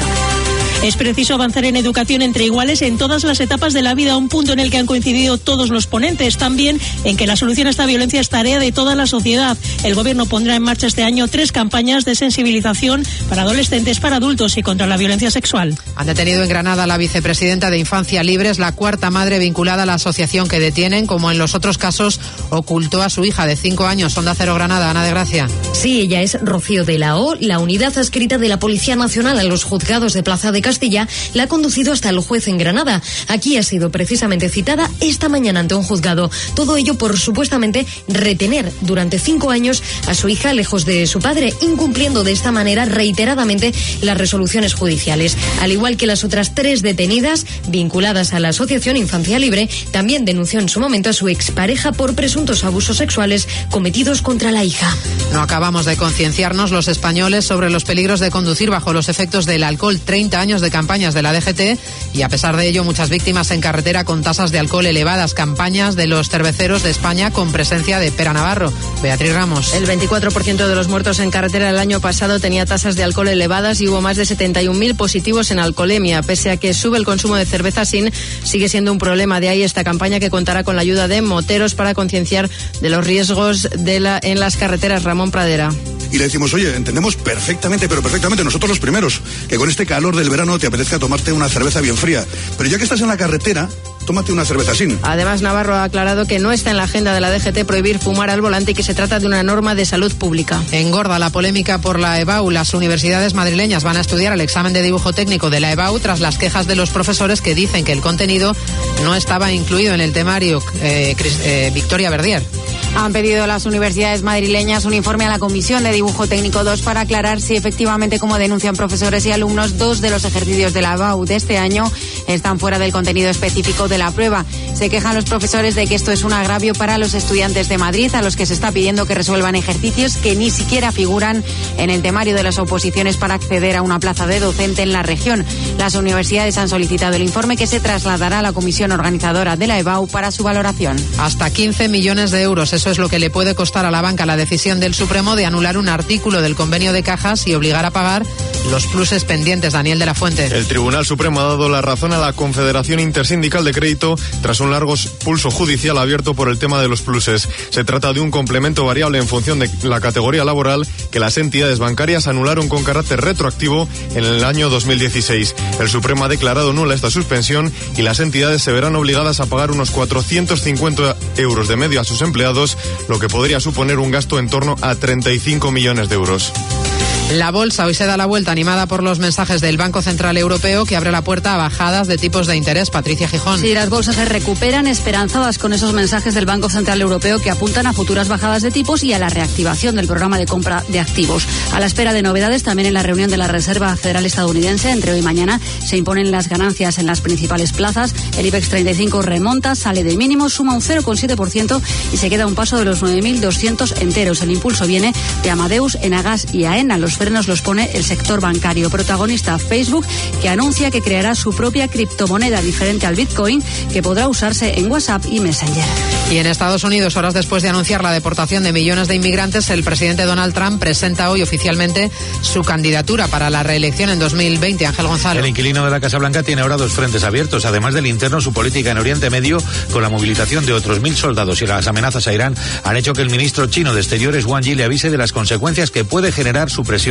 Es preciso avanzar en educación entre iguales en todas las etapas de la vida, un punto en el que han coincidido todos los ponentes. También en que la solución a esta violencia es tarea de toda la sociedad. El Gobierno pondrá en marcha este año tres campañas de sensibilización para adolescentes, para adultos y contra la violencia sexual. Han detenido en Granada a la vicepresidenta de Infancia Libre, es la cuarta madre vinculada a la asociación que detienen. Como en los otros casos, ocultó a su hija de cinco años. Onda Cero Granada, Ana de Gracia. Sí, ella es Rocío de la O, la unidad adscrita de la Policía Nacional a los juzgados de Plaza de Castilla, la ha conducido hasta el juez en Granada. Aquí ha sido precisamente citada esta mañana ante un juzgado. Todo ello por supuestamente retener durante cinco años a su hija lejos de su padre, incumpliendo de esta manera reiteradamente las resoluciones judiciales. Al igual que las otras tres detenidas vinculadas a la Asociación Infancia Libre, también denunció en su momento a su expareja por presuntos abusos sexuales cometidos contra la hija. No acabamos de concienciarnos los españoles sobre los peligros de conducir bajo los efectos del alcohol. treinta años de campañas de la D G T y a pesar de ello muchas víctimas en carretera con tasas de alcohol elevadas. Campañas de los cerveceros de España con presencia de Pera Navarro. Beatriz Ramos. El veinticuatro por ciento de los muertos en carretera el año pasado tenía tasas de alcohol elevadas y hubo más de setenta y un mil positivos en alcoholemia. Pese a que sube el consumo de cerveza sin, sigue siendo un problema. De ahí esta campaña que contará con la ayuda de moteros para concienciar de los riesgos de la, en las carreteras. Ramón Pradera. Y le decimos, oye, entendemos perfectamente, pero perfectamente, nosotros los primeros, que con este calor del verano te apetezca tomarte una cerveza bien fría. Pero ya que estás en la carretera, tómate una cerveza sin. Además, Navarro ha aclarado que no está en la agenda de la D G T prohibir fumar al volante y que se trata de una norma de salud pública. Engorda la polémica por la E B A U. Las universidades madrileñas van a estudiar el examen de dibujo técnico de la E B A U tras las quejas de los profesores que dicen que el contenido no estaba incluido en el temario. Eh, eh, Victoria Verdier. Han pedido las universidades madrileñas un informe a la Comisión de Dibujo Técnico dos para aclarar si efectivamente, como denuncian profesores y alumnos, dos de los ejercicios de la E B A U de este año están fuera del contenido específico de la prueba. Se quejan los profesores de que esto es un agravio para los estudiantes de Madrid, a los que se está pidiendo que resuelvan ejercicios que ni siquiera figuran en el temario de las oposiciones para acceder a una plaza de docente en la región. Las universidades han solicitado el informe, que se trasladará a la comisión organizadora de la E B A U para su valoración. Hasta quince millones de euros. Eso es lo que le puede costar a la banca la decisión del Supremo de anular un artículo del convenio de cajas y obligar a pagar los pluses pendientes. Daniel de la Fuente. El Tribunal Supremo ha dado la razón a la Confederación Intersindical de Crédito tras un largo pulso judicial abierto por el tema de los pluses. Se trata de un complemento variable en función de la categoría laboral que las entidades bancarias anularon con carácter retroactivo en el año dos mil dieciséis. El Supremo ha declarado nula esta suspensión y las entidades se verán obligadas a pagar unos cuatrocientos cincuenta euros de medio a sus empleados, lo que podría suponer un gasto en torno a treinta y cinco millones de euros. La bolsa hoy se da la vuelta, animada por los mensajes del Banco Central Europeo, que abre la puerta a bajadas de tipos de interés. Patricia Gijón. Sí, las bolsas se recuperan esperanzadas con esos mensajes del Banco Central Europeo que apuntan a futuras bajadas de tipos y a la reactivación del programa de compra de activos. A la espera de novedades, también en la reunión de la Reserva Federal Estadounidense entre hoy y mañana se imponen las ganancias en las principales plazas. El IBEX treinta y cinco remonta, sale de mínimo, suma un cero coma siete por ciento y se queda a un paso de los nueve mil doscientos enteros. El impulso viene de Amadeus, Enagas y Aena. Los frenos los pone el sector bancario. Protagonista Facebook, que anuncia que creará su propia criptomoneda diferente al Bitcoin, que podrá usarse en WhatsApp y Messenger. Y en Estados Unidos, horas después de anunciar la deportación de millones de inmigrantes, el presidente Donald Trump presenta hoy oficialmente su candidatura para la reelección en dos mil veinte. Ángel Gonzalo. El inquilino de la Casa Blanca tiene ahora dos frentes abiertos. Además del interno, su política en Oriente Medio, con la movilización de otros mil soldados y las amenazas a Irán, han hecho que el ministro chino de Exteriores, Wang Yi, le avise de las consecuencias que puede generar su presión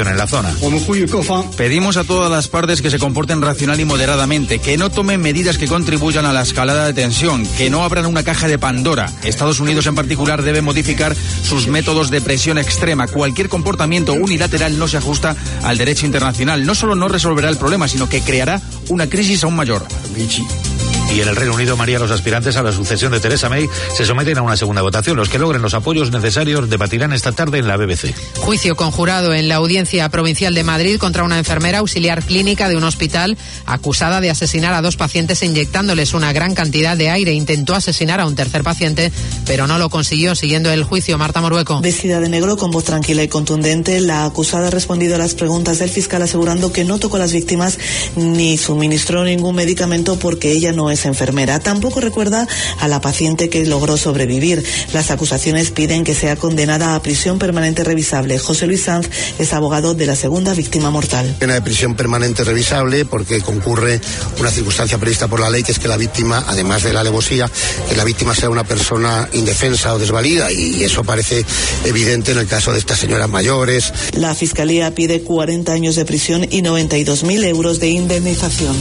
detención en la zona. Pedimos a todas las partes que se comporten racional y moderadamente, que no tomen medidas que contribuyan a la escalada de tensión, que no abran una caja de Pandora. Estados Unidos en particular debe modificar sus métodos de presión extrema. Cualquier comportamiento unilateral no se ajusta al derecho internacional. No solo no resolverá el problema, sino que creará una crisis aún mayor. Y en el Reino Unido, María, los aspirantes a la sucesión de Theresa May se someten a una segunda votación. Los que logren los apoyos necesarios debatirán esta tarde en la B B C. Juicio conjurado en la Audiencia Provincial de Madrid contra una enfermera auxiliar clínica de un hospital acusada de asesinar a dos pacientes inyectándoles una gran cantidad de aire. Intentó asesinar a un tercer paciente, pero no lo consiguió. Siguiendo el juicio, Marta Morueco. Vestida de negro, con voz tranquila y contundente, la acusada ha respondido a las preguntas del fiscal asegurando que no tocó a las víctimas ni suministró ningún medicamento porque ella no es enfermera. Tampoco recuerda a la paciente que logró sobrevivir. Las acusaciones piden que sea condenada a prisión permanente revisable. José Luis Sanz es abogado de la segunda víctima mortal. Pena de prisión permanente revisable porque concurre una circunstancia prevista por la ley, que es que la víctima, además de la alevosía, que la víctima sea una persona indefensa o desvalida, y eso parece evidente en el caso de estas señoras mayores. La Fiscalía pide cuarenta años de prisión y noventa y dos mil euros de indemnización.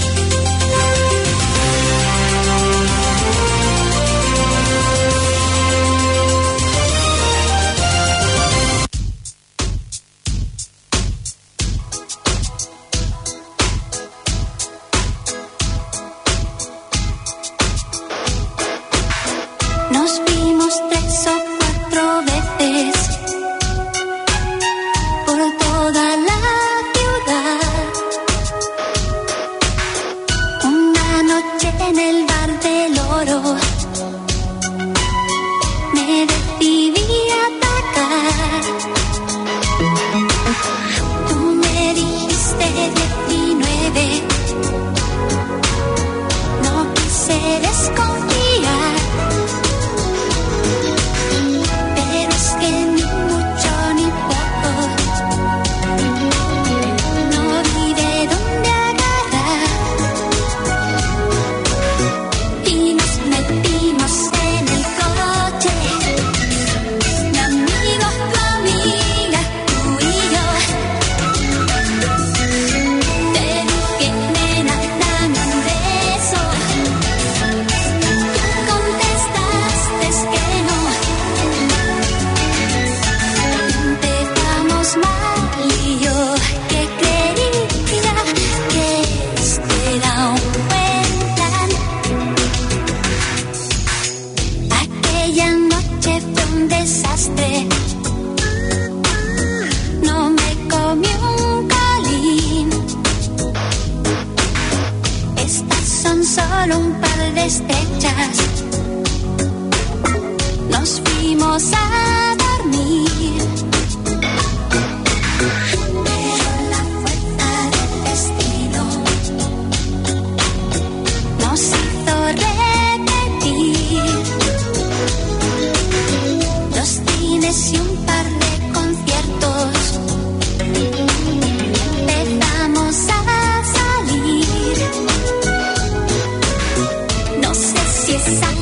Nos vimos tres o cuatro veces por toda la ciudad. Una noche en el bar del Oro me decidí a atacar. Tú me dijiste diecinueve, no quise desconfiar. No me comí un colín. Estas son solo un par de estrechas. Nos fuimos a dormir. Pero la fuerza del destino nos hizo repetir dos cines y un par de conciertos. Empezamos a salir. No sé si es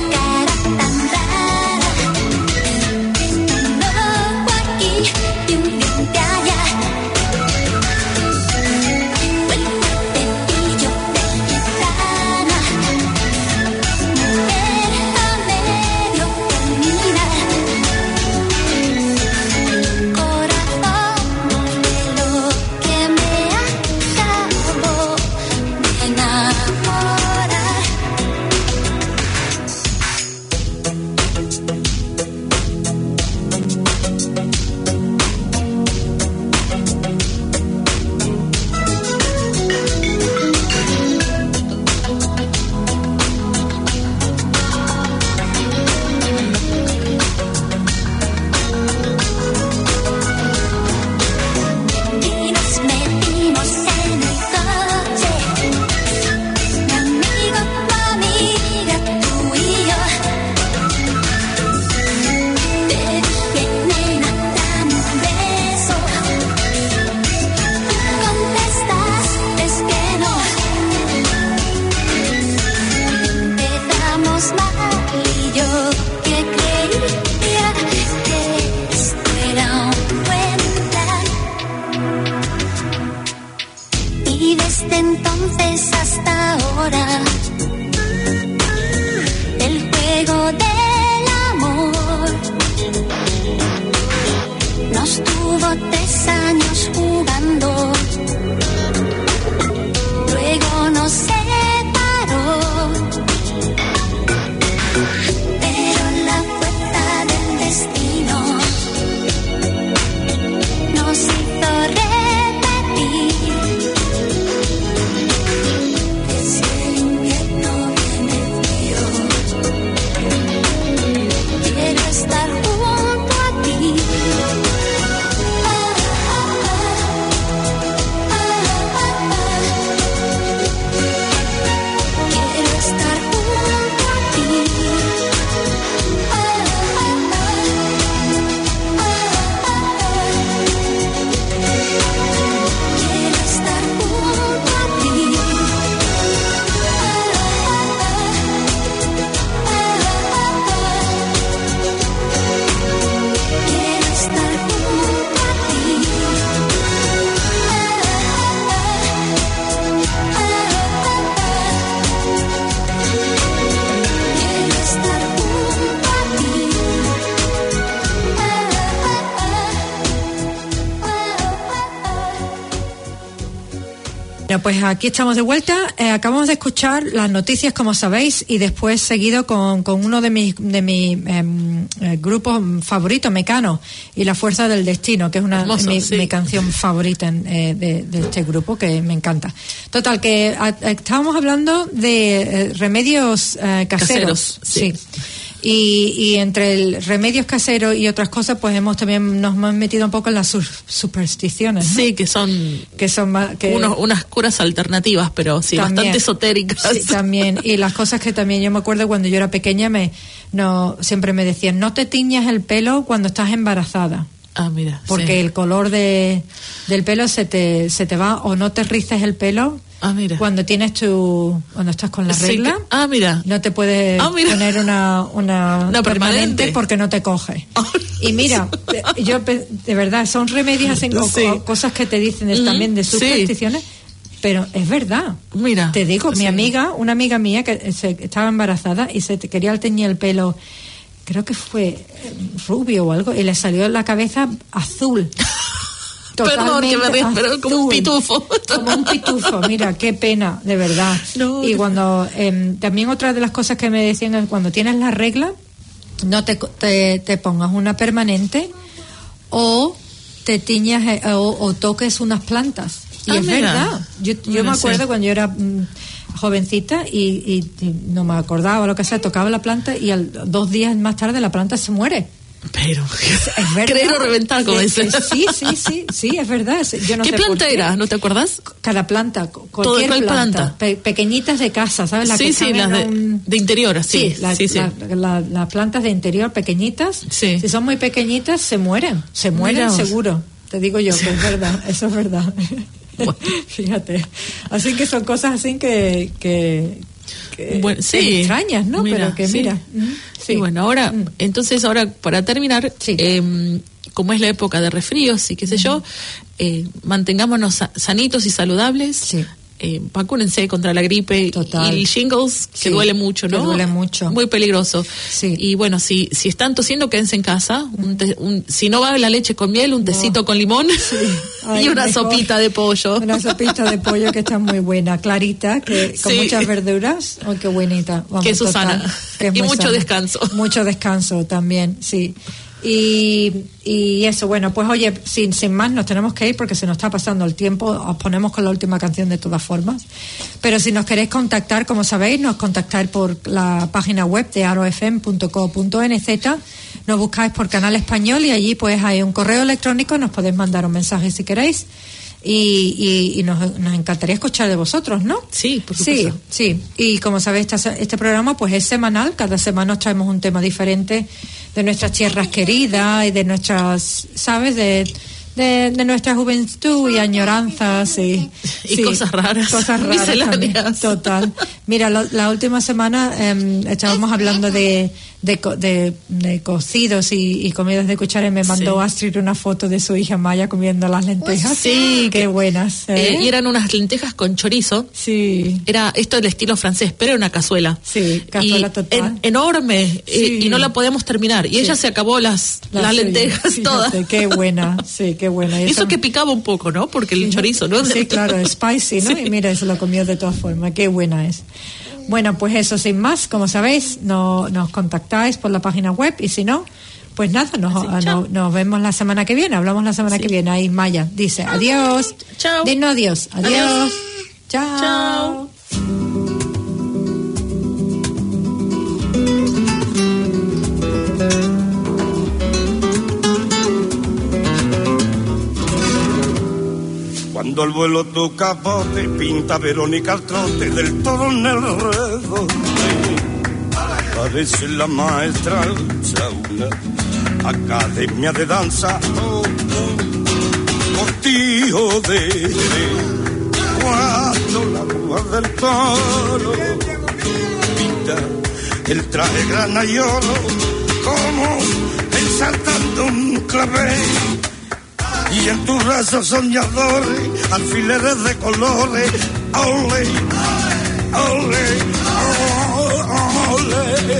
Nos tuvo tres años jugando, luego nos separó, pero la fuerza del destino nos hizo repetir. Que si el invierno viene frío, quiero estar junto a ti. Quiero estar junto a ti. Quiero estar junto a ti. Quiero estar junto a ti. Quiero estar junto a ti. Bueno, pues aquí estamos de vuelta. Eh, acabamos de escuchar las noticias, como sabéis, y después seguido con, con uno de mis de mis em, eh, grupos favoritos, Mecano, y La Fuerza del Destino, que es una Hermoso, mi, sí. mi canción favorita en, eh, de, de este grupo, que me encanta. Total, que a, a- estábamos hablando de eh, remedios eh, caseros. Caseros, sí. Y, y entre el remedios caseros y otras cosas, pues hemos también nos hemos metido un poco en las su- supersticiones, ¿no? Sí, que son que son más, que unos, unas curas alternativas, pero sí, También. bastante esotéricas. Sí, también. Y las cosas que también yo me acuerdo cuando yo era pequeña, me no siempre me decían, no te tiñas el pelo cuando estás embarazada. Ah, mira. Porque sí. el color de del pelo se te se te va, o no te rices el pelo. Ah, mira. Cuando tienes tu cuando estás con la Sí, regla. que- ah, mira. No te puedes Ah, mira. poner una una, Una permanente, permanente. porque no te coge. Y mira, yo pe- de verdad son remedios así, o- Sí. o cosas que te dicen de- Ujú, también de sí. supersticiones. Pero es verdad. Mira. Te digo, mi Sí. amiga, una amiga mía que se, estaba embarazada y se te quería teñir el pelo, creo que fue eh, rubio o algo, y le salió la cabeza azul. Perdón, que me río, Totalmente pero como un azul. pitufo. Como un pitufo, mira, qué pena, de verdad. No, y no. cuando, em, también otra de las cosas que me decían es cuando tienes la regla, no te, co- te, te pongas una permanente o te tiñas eh, o, o toques unas plantas. Y Ah, es mira. verdad. Yo, yo Mira, me acuerdo sí. cuando yo era mm, jovencita y, y- y no me acordaba lo que sea, tocaba la planta y al, dos días más tarde la planta se muere. Pero Es verdad. creer o reventar, como Sí, dicen. Sí, sí, sí, sí, es verdad. Yo no ¿Qué sé por planta qué. era? ¿No te acuerdas? Cada planta, cu- Todo, cualquier ¿cuál planta, planta? pe- pequeñitas de casa, ¿sabes? La Sí, que sí, caben las de, a un- de interior, sí. Sí, la- sí, sí. la- la- las plantas de interior pequeñitas, Sí. si son muy pequeñitas, se mueren, se mueren Mira vos. seguro. Te digo yo que es verdad, eso es verdad. Fíjate. Así que son cosas así que, que, que Bueno, que sí. extrañas, ¿no? Mira, Pero que sí. mira. mm, Sí, bueno, ahora, entonces ahora para terminar, eh, como es la época de resfríos y qué sé yo, eh, mantengámonos sa- sanitos y saludables. Eh, vacúnense contra la gripe. Total. Y shingles, que Sí, duele mucho, que ¿no? duele mucho. Muy peligroso. Y bueno, si si están tosiendo, quédense en casa. Un te- un- si no va la leche con miel, un tecito con limón Ay, y una mejor. sopita de pollo. Una sopita de pollo que está muy buena, clarita, que con Sí. muchas verduras. Oh, qué buenita. Vamos, Que es Susana. total, que es Y muy mucho sana. descanso. Mucho descanso también, sí. Y, y eso, bueno, pues oye, sin, sin más nos tenemos que ir porque se nos está pasando el tiempo. Os ponemos con la última canción de todas formas. Pero si nos queréis contactar, como sabéis, nos contactáis por la página web de arofm punto co punto n z. Nos buscáis por Canal Español y allí pues hay un correo electrónico, nos podéis mandar un mensaje si queréis. Y, y, y nos, nos encantaría escuchar de vosotros, ¿no? Sí, por Sí, supuesto. sí. Y como sabéis, esta- este programa pues es semanal. Cada semana os traemos un tema diferente de nuestras tierras queridas y de nuestras, ¿sabes? De, de, de nuestra juventud y añoranzas y, Y cosas raras. Cosas raras también, Misceláneas. total. Mira, la, la última semana eh, estábamos hablando de, de, co- de, de cocidos y, y comidas de cuchara, y me mandó Sí. Astrid una foto de su hija Maya comiendo las lentejas. Sí, qué buenas. ¿eh? Eh, y eran unas lentejas con chorizo. Sí. Era esto del estilo francés, pero era una cazuela. Sí, cazuela y total. en- enorme, eh, Sí. y no la podemos terminar. Y Sí. ella se acabó las, La las suya, lentejas fíjate, todas. Qué buena, sí, qué buena. Y Eso esa- que picaba un poco, ¿no? Porque el chorizo, ¿no? Sí, claro, spicy, ¿no? Sí. Y mira, se lo comió de todas formas, qué buena es. Bueno, pues eso, sin más, como sabéis, no, nos contactáis por la página web, y si no, pues nada, nos, ah, no- nos vemos la semana que viene, hablamos la semana que viene. Ahí Maya dice adiós. Chao. Dinos adiós. Adiós. Adiós. Chao. Chao. Cuando al vuelo tu capote pinta Verónica al trote del toro en el redondo, parece la maestra una academia de danza, oh, oh, cortijo de cuando la rúa del toro pinta el traje grana y oro como ensartando un clavel. Y en tus brazos soñadores, alfileres de colores, ole, ole, ole.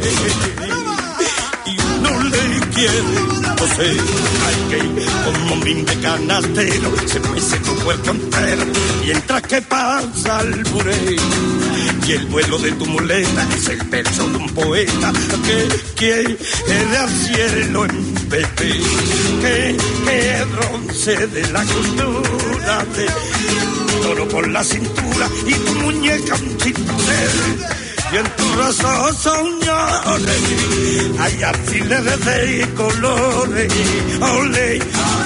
Y no le quiere José, ay que como min de canastero, se mece tu cuerpo entero, mientras que pasa el buré. Y el vuelo de tu muleta es el verso de un poeta que quiere al cielo en Pepe, que, que bronce de la cultura de toro por la cintura y tu muñeca un cinturón. Y en tus brazos soñadores hay alfileres de colores. Ole,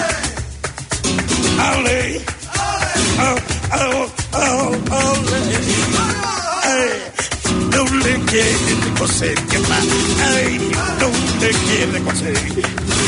ole, oh, oh, oh, ole. No le quiere coser, que más, ay, no le quiere coser.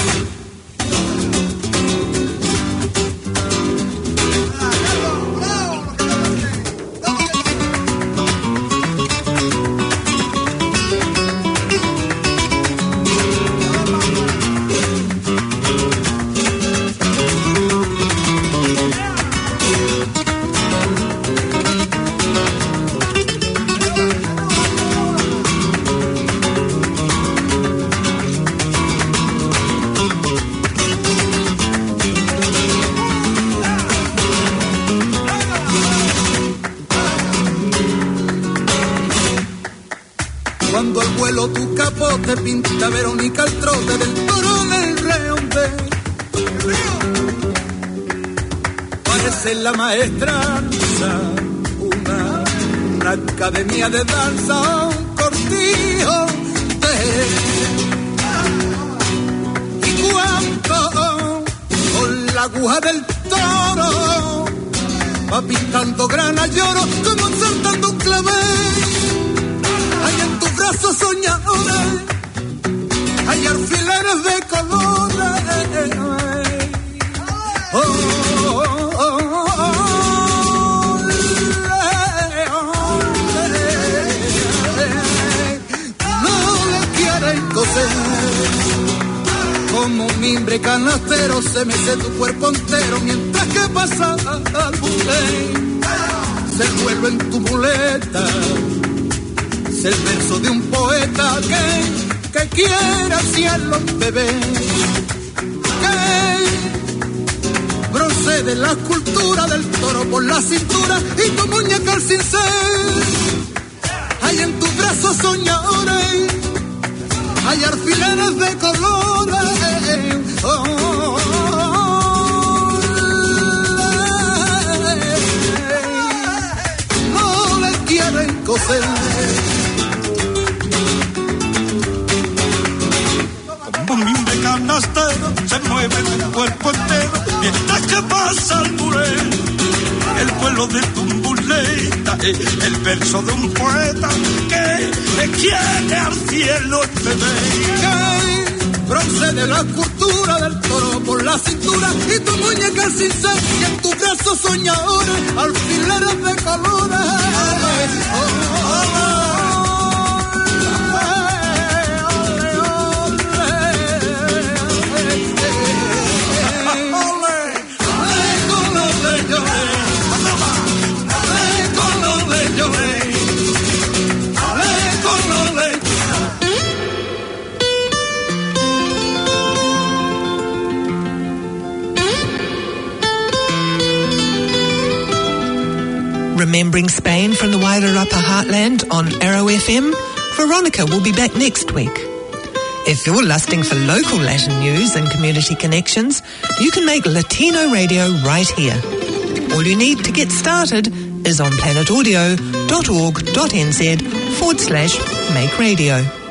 Cuando al vuelo tu capote pinta Verónica al trote del toro en el reonde, parece la maestranza una, una academia de danza, un cortijo de y cuando con la aguja del toro va pintando grana y oro como saltando un clavel. Hay en tus brazos soñadores, hay alfileres de colores. Oh, oh, oh, oh, no le quieren coser, como un mimbre canastero se mece tu cuerpo entero mientras que pasa al bulé. Se vuelve en tu muleta el verso de un poeta que, que quiere al cielo bebé, que procede la escultura del toro por la cintura y tu muñeca al cincel. Hay en tus brazos soñadores, hay alfileres de colores. Oh, oh, oh, no le quieren coser. Un de canastero se mueve tu cuerpo entero mientras que pasa el buré. El vuelo de tu muleta, el verso de un poeta que le quiere al cielo el bebé. Que procede la cultura del toro por la cintura y tu muñeca al cincel y en tus brazos soñadores alfileres de colores. Oh, oh, oh, oh, oh. Remembering Spain from the Wairarapa heartland on Arrow F M, Veronica will be back next week. If you're lusting for local Latin news and community connections, you can make Latino radio right here. All you need to get started is on planetaudio.org.nz forward slash make radio.